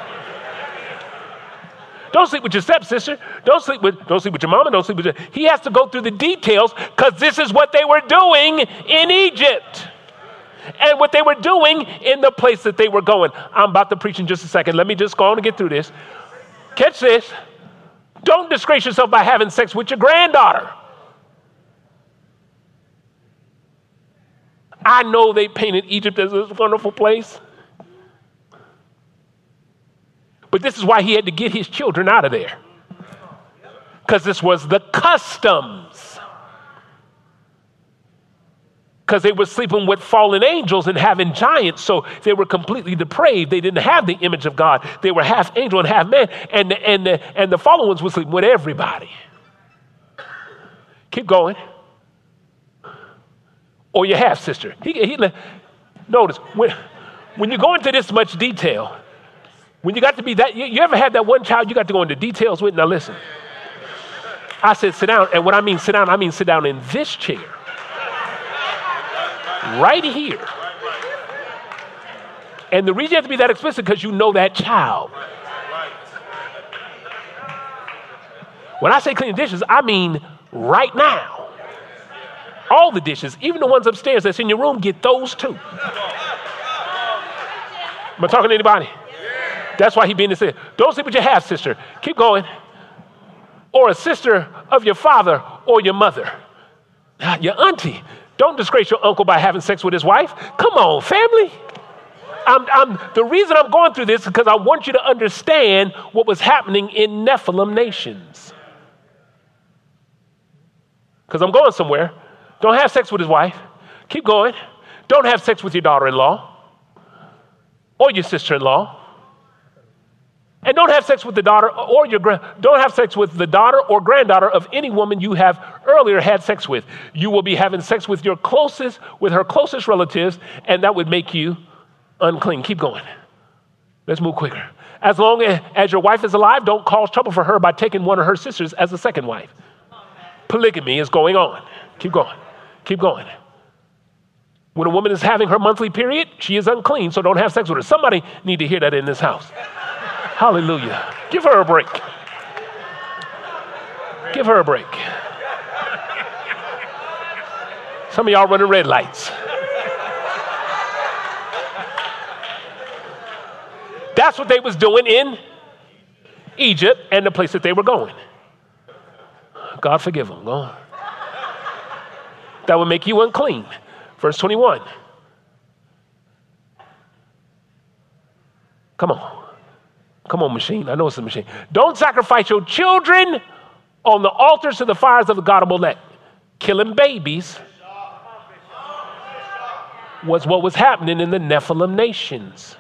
Speaker 2: Don't sleep with your stepsister. Don't sleep with, don't sleep with your mama. Don't sleep with your, he has to go through the details because this is what they were doing in Egypt. And what they were doing in the place that they were going. I'm about to preach in just a second. Let me just go on and get through this. Catch this. Don't disgrace yourself by having sex with your granddaughter. I know they painted Egypt as this wonderful place. But this is why he had to get his children out of there. Because this was the customs. because they were sleeping with fallen angels and having giants. So they were completely depraved. They didn't have the image of God. They were half angel and half man. And the, and the, and the fallen ones were sleeping with everybody. Keep going. Or your half sister. He, he, notice, when, when you go into this much detail, when you got to be that, you, you ever had that one child you got to go into details with? Now listen. I said sit down, and when I mean sit down, I mean sit down in this chair. Right here. And the reason you have to be that explicit because you know that child. When I say clean dishes, I mean right now. All the dishes, even the ones upstairs that's in your room, get those too. Am I talking to anybody? That's why he being this. Don't sleep with your half sister. Keep going. Or a sister of your father or your mother. Your auntie. Don't disgrace your uncle by having sex with his wife. Come on, family. I'm, I'm, the reason I'm going through this is because I want you to understand what was happening in Nephilim nations. Because I'm going somewhere. Don't have sex with his wife. Keep going. Don't have sex with your daughter-in-law or your sister-in-law. And don't have sex with the daughter or your grand, don't have sex with the daughter or granddaughter of any woman you have earlier had sex with. You will be having sex with your closest, with her closest relatives, and that would make you unclean. Keep going. Let's move quicker. As long as, as your wife is alive, don't cause trouble for her by taking one of her sisters as a second wife. Polygamy is going on. Keep going. Keep going. When a woman is having her monthly period, she is unclean, so don't have sex with her. Somebody need to hear that in this house. Hallelujah. Give her a break. Give her a break. Some of y'all running red lights. That's what they was doing in Egypt and the place that they were going. God forgive them. Go on. That would make you unclean. Verse twenty-one. Come on. Come on, machine. I know it's a machine. Don't sacrifice your children on the altars to the fires of the God of Molech. Killing babies was what was happening in the Nephilim nations.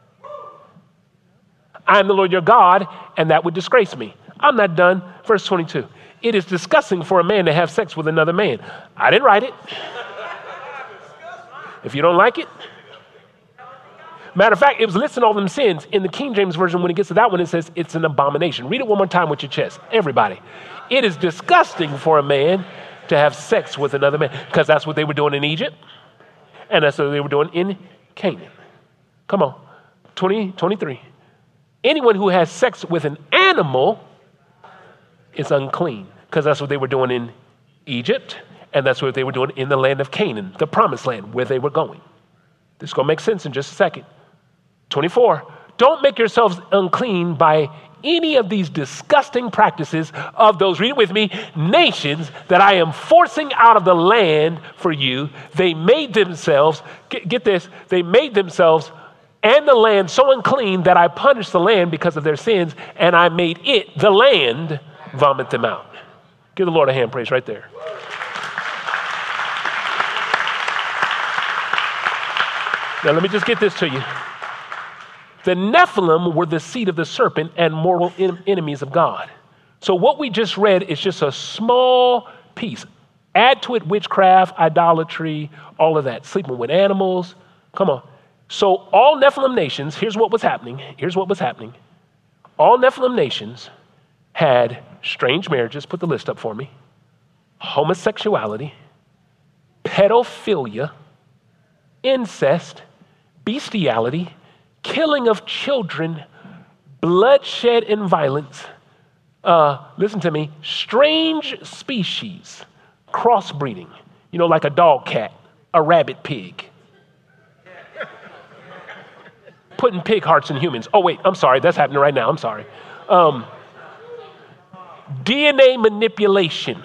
Speaker 2: I am the Lord your God, and that would disgrace me. I'm not done. Verse twenty-two. It is disgusting for a man to have sex with another man. I didn't write it. If you don't like it. Matter of fact, it was listing all them sins. In the King James Version, when it gets to that one, it says it's an abomination. Read it one more time with your chest. Everybody. It is disgusting for a man to have sex with another man, because that's what they were doing in Egypt, and that's what they were doing in Canaan. Come on. twenty, twenty-three. Anyone who has sex with an animal is unclean, because that's what they were doing in Egypt, and that's what they were doing in the land of Canaan, the promised land, where they were going. This is going to make sense in just a second. twenty-four. Don't make yourselves unclean by any of these disgusting practices of those, read it with me, nations that I am forcing out of the land for you. They made themselves, get, get this, they made themselves and the land so unclean that I punished the land because of their sins, and I made it, the land, vomit them out. Give the Lord a hand praise right there. Now, let me just get this to you. The Nephilim were the seed of the serpent and mortal en- enemies of God. So what we just read is just a small piece. Add to it witchcraft, idolatry, all of that. Sleeping with animals. Come on. So all Nephilim nations, here's what was happening. Here's what was happening. All Nephilim nations had strange marriages. Put the list up for me. Homosexuality, pedophilia, incest, bestiality, killing of children, bloodshed and violence. Uh, listen to me. Strange species, crossbreeding. You know, like a dog cat, a rabbit pig. Putting pig hearts in humans. Oh, wait, I'm sorry. That's happening right now. I'm sorry. Um, D N A manipulation,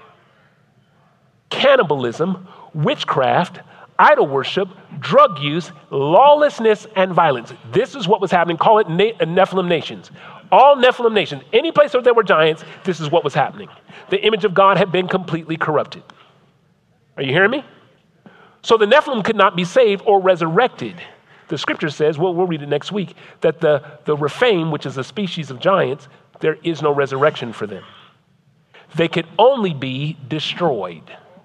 Speaker 2: cannibalism, witchcraft, idol worship, drug use, lawlessness, and violence. This is what was happening. Call it Na- Nephilim nations. All Nephilim nations. Any place where there were giants, this is what was happening. The image of God had been completely corrupted. Are you hearing me? So the Nephilim could not be saved or resurrected. The scripture says, well, we'll read it next week, that the, the Rephaim, which is a species of giants, there is no resurrection for them. They could only be destroyed.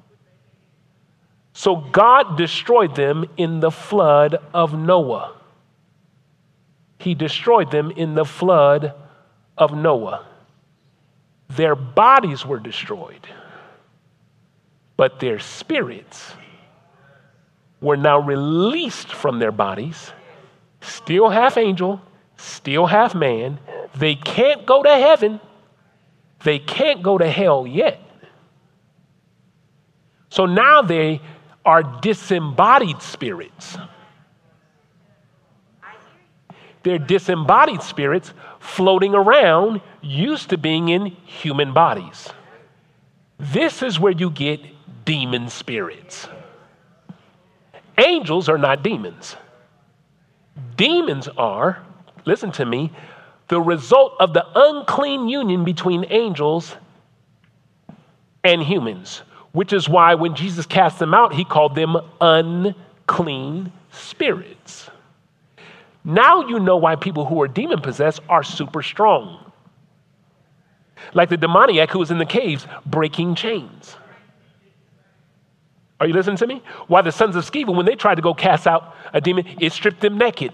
Speaker 2: So God destroyed them in the flood of Noah. He destroyed them in the flood of Noah. Their bodies were destroyed, but their spirits were now released from their bodies, still half angel, still half man. They can't go to heaven. They can't go to hell yet. So now they are disembodied spirits. They're disembodied spirits floating around, used to being in human bodies. This is where you get demon spirits. Angels are not demons. Demons are, listen to me, the result of the unclean union between angels and humans, which is why when Jesus cast them out, he called them unclean spirits. Now you know why people who are demon possessed are super strong. Like the demoniac who was in the caves breaking chains. Are you listening to me? Why the sons of Sceva, when they tried to go cast out a demon, it stripped them naked.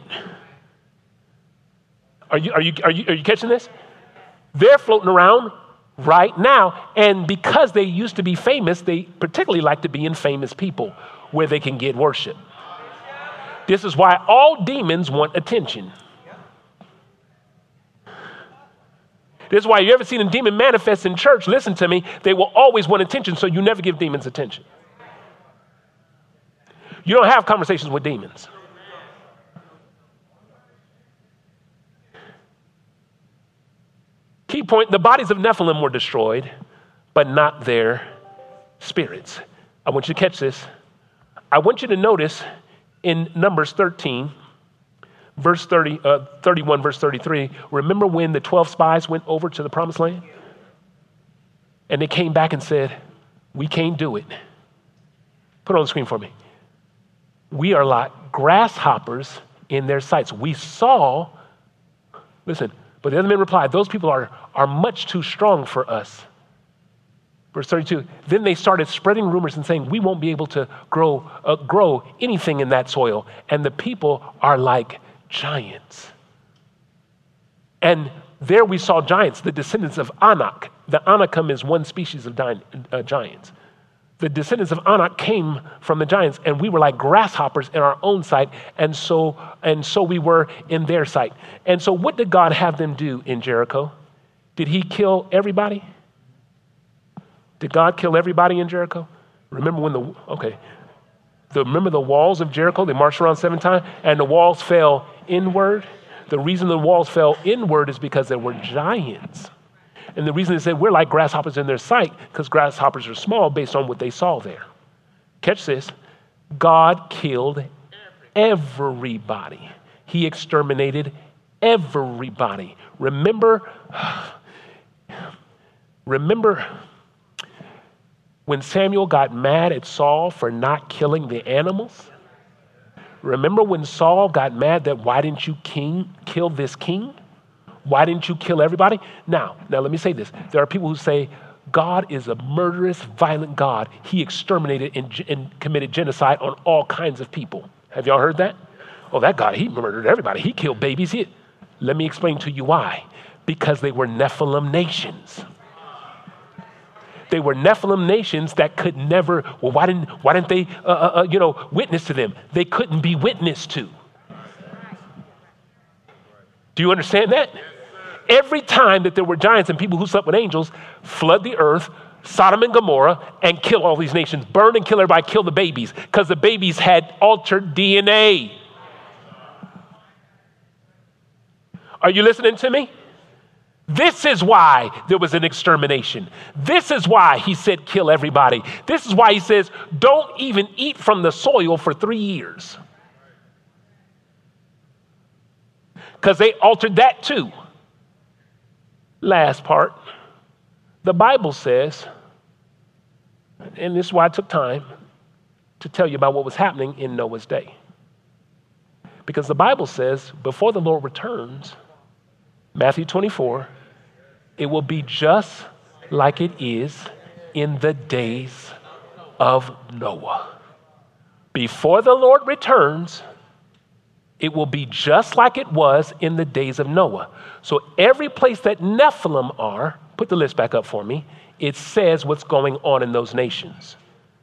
Speaker 2: Are you, are you, are you, are you catching this? They're floating around right now. And because they used to be famous, they particularly like to be in famous people where they can get worship. This is why all demons want attention. This is why you ever seen a demon manifest in church, listen to me, they will always want attention, so you never give demons attention. You don't have conversations with demons. Key point, the bodies of Nephilim were destroyed, but not their spirits. I want you to catch this. I want you to notice in Numbers thirteen, verse thirty, uh, thirty-one, verse thirty-three, remember when the twelve spies went over to the promised land? And they came back and said, we can't do it. Put it on the screen for me. We are like grasshoppers in their sights. We saw, listen, but the other men replied, those people are, are much too strong for us. Verse thirty-two, then they started spreading rumors and saying, we won't be able to grow, uh, grow anything in that soil. And the people are like giants. And there we saw giants, the descendants of Anak. The Anakim is one species of di- uh, giants. The descendants of Anak came from the giants, and we were like grasshoppers in our own sight, and so and so we were in their sight. And so what did God have them do in Jericho? Did he kill everybody? Did God kill everybody in Jericho? Remember when the, okay, the, remember the walls of Jericho? They marched around seven times, and the walls fell inward. The reason the walls fell inward is because there were giants. And the reason they said we're like grasshoppers in their sight, because grasshoppers are small based on what they saw there. Catch this. God killed everybody. He exterminated everybody. Remember, remember when Samuel got mad at Saul for not killing the animals? Remember when Saul got mad that why didn't you king kill this king? Why didn't you kill everybody? Now, now let me say this. There are people who say God is a murderous, violent God. He exterminated and, and committed genocide on all kinds of people. Have y'all heard that? Oh, that God, he murdered everybody. He killed babies. He, let me explain to you why. Because they were Nephilim nations. They were Nephilim nations that could never, well, why didn't, why didn't they, uh, uh, you know, witness to them? They couldn't be witnessed to. Do you understand that? Every time that there were giants and people who slept with angels, flood the earth, Sodom and Gomorrah, and kill all these nations. Burn and kill everybody, kill the babies, because the babies had altered D N A. Are you listening to me? This is why there was an extermination. This is why he said kill everybody. This is why he says don't even eat from the soil for three years. Because they altered that too. Last part. The Bible says, and this is why I took time to tell you about what was happening in Noah's day. Because the Bible says before the Lord returns, Matthew twenty-four, it will be just like it is in the days of Noah. Before the Lord returns, it will be just like it was in the days of Noah. So every place that Nephilim are, put the list back up for me, it says what's going on in those nations.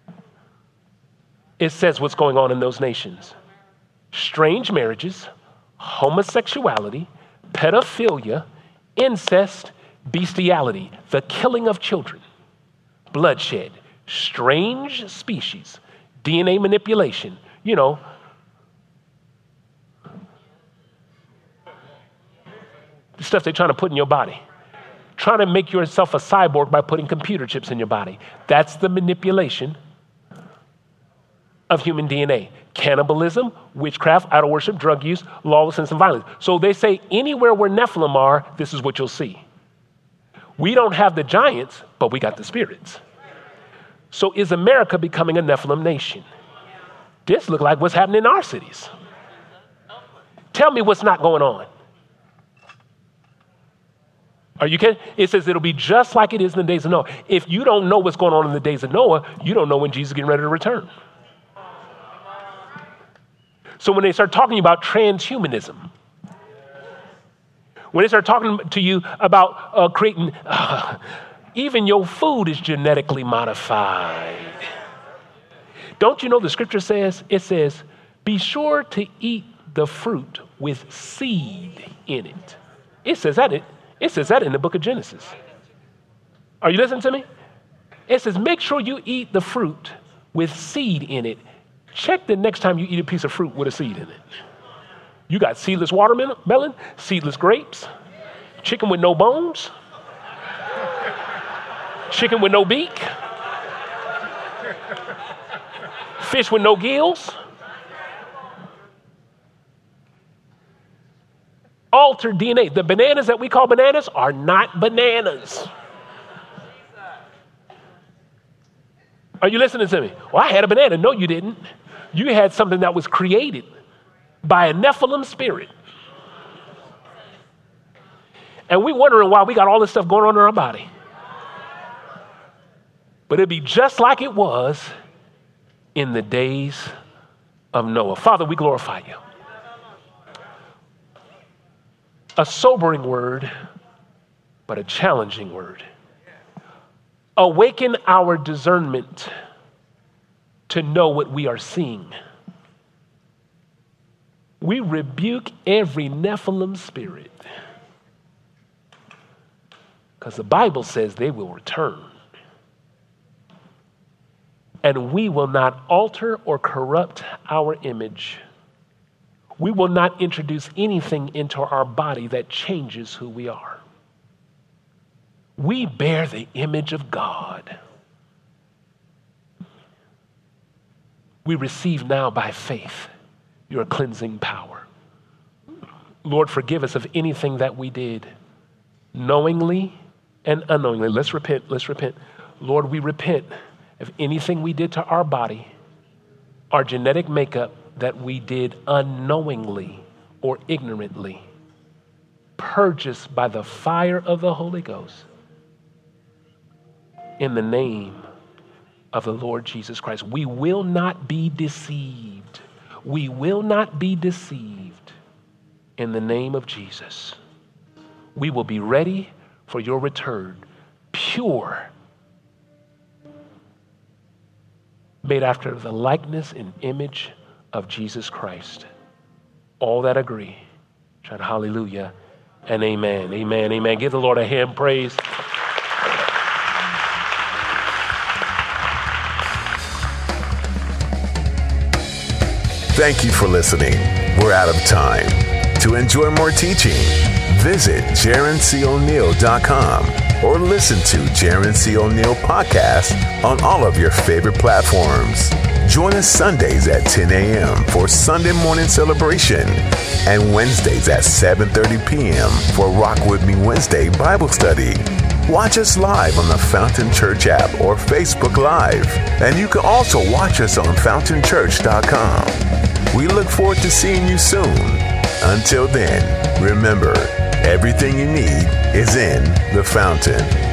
Speaker 2: It says what's going on in those nations. Strange marriages, homosexuality, pedophilia, incest, bestiality, the killing of children, bloodshed, strange species, D N A manipulation, you know, the stuff they're trying to put in your body, trying to make yourself a cyborg by putting computer chips in your body. That's the manipulation of human D N A. Cannibalism, witchcraft, idol worship, drug use, lawlessness, and violence. So they say anywhere where Nephilim are, this is what you'll see. We don't have the giants, but we got the spirits. So is America becoming a Nephilim nation? This looks like what's happening in our cities. Tell me what's not going on. Are you kidding? It says it'll be just like it is in the days of Noah. If you don't know what's going on in the days of Noah, you don't know when Jesus is getting ready to return. So when they start talking about transhumanism, when they start talking to you about uh, creating, uh, even your food is genetically modified. Don't you know the scripture says, it says, be sure to eat the fruit with seed in it. It says that, it, it says that in the book of Genesis. Are you listening to me? It says, make sure you eat the fruit with seed in it. Check the next time you eat a piece of fruit with a seed in it. You got seedless watermelon, seedless grapes, chicken with no bones, chicken with no beak, fish with no gills, altered D N A. The bananas that we call bananas are not bananas. Are you listening to me? Well, I had a banana. No, you didn't. You had something that was created by a Nephilim spirit. And we wondering why we got all this stuff going on in our body. But it'd be just like it was in the days of Noah. Father, we glorify you. A sobering word, but a challenging word. Awaken our discernment to know what we are seeing. We rebuke every Nephilim spirit because the Bible says they will return. And we will not alter or corrupt our image. We will not introduce anything into our body that changes who we are. We bear the image of God. We receive now by faith your cleansing power. Lord, forgive us of anything that we did knowingly and unknowingly. Let's repent, let's repent. Lord, we repent of anything we did to our body, our genetic makeup that we did unknowingly or ignorantly. Purge us by the fire of the Holy Ghost. In the name of the Lord Jesus Christ. We will not be deceived. We will not be deceived in the name of Jesus. We will be ready for your return, pure, made after the likeness and image of Jesus Christ. All that agree, shout hallelujah and amen, amen, amen. Give the Lord a hand praise.
Speaker 1: Thank you for listening. We're out of time. To enjoy more teaching, visit Jaron C O'Neill dot com or listen to Jaron C. O'Neill podcast on all of your favorite platforms. Join us Sundays at ten a.m. for Sunday morning celebration and Wednesdays at seven thirty p.m. for Rock With Me Wednesday Bible study. Watch us live on the Fountain Church app or Facebook Live. And you can also watch us on fountain church dot com. We look forward to seeing you soon. Until then, remember, everything you need is in the Fountain.